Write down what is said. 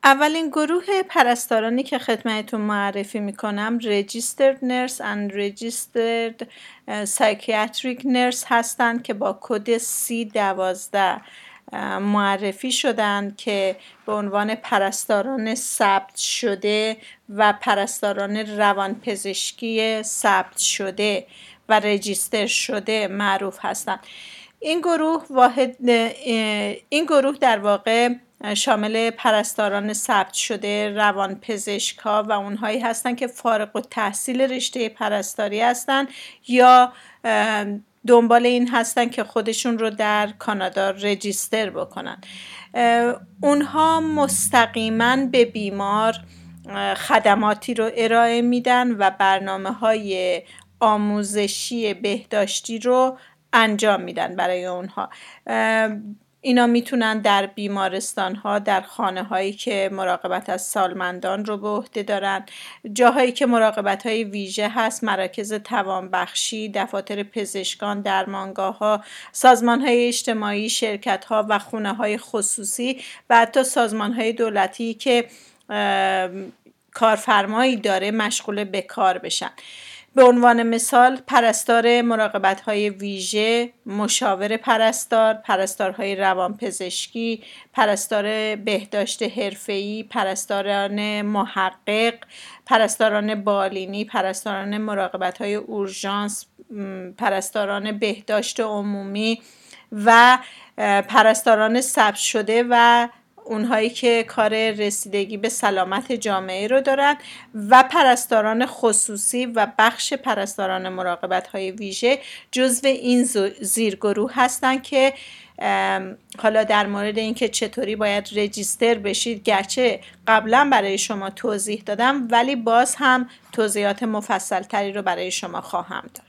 اولین گروه پرستارانی که خدمتتون معرفی میکنم Registered Nurse and Registered Psychiatric Nurse هستند که با کد C12 معرفی شدند که به عنوان پرستاران ثبت شده و پرستاران روانپزشکی ثبت شده و رجیستر شده معروف هستند. این گروه در واقع شامل پرستاران ثبت شده، روانپزشک‌ها و اونهایی هستن که فارغ التحصیل رشته پرستاری هستن یا دنبال این هستن که خودشون رو در کانادا رجیستر بکنن. اونها مستقیما به بیمار خدماتی رو ارائه میدن و برنامه‌های آموزشی بهداشتی رو انجام میدن برای اونها. اینا میتونن در بیمارستان ها، در خانه هایی که مراقبت از سالمندان رو به عهده دارن، جاهایی که مراقبت های ویژه هست، مراکز توانبخشی، دفاتر پزشکان، درمانگاه ها، سازمان های اجتماعی، شرکت ها و خونه های خصوصی و حتی سازمان های دولتی که کارفرمایی داره مشغول به کار بشن. به عنوان مثال پرستار مراقبت‌های ویژه، مشاور پرستار، پرستارهای روانپزشکی، پرستار بهداشت حرفه‌ای، پرستاران محقق، پرستاران بالینی، پرستاران مراقبت‌های اورژانس، پرستاران بهداشت عمومی و پرستاران ثبت شده و اونهایی که کار رسیدگی به سلامت جامعه رو دارن و پرستاران خصوصی و بخش پرستاران مراقبت‌های ویژه جزو این زیرگروه هستن که حالا در مورد اینکه چطوری باید رجیستر بشید گرچه قبلا برای شما توضیح دادم ولی باز هم توضیحات مفصل تری رو برای شما خواهم داشت.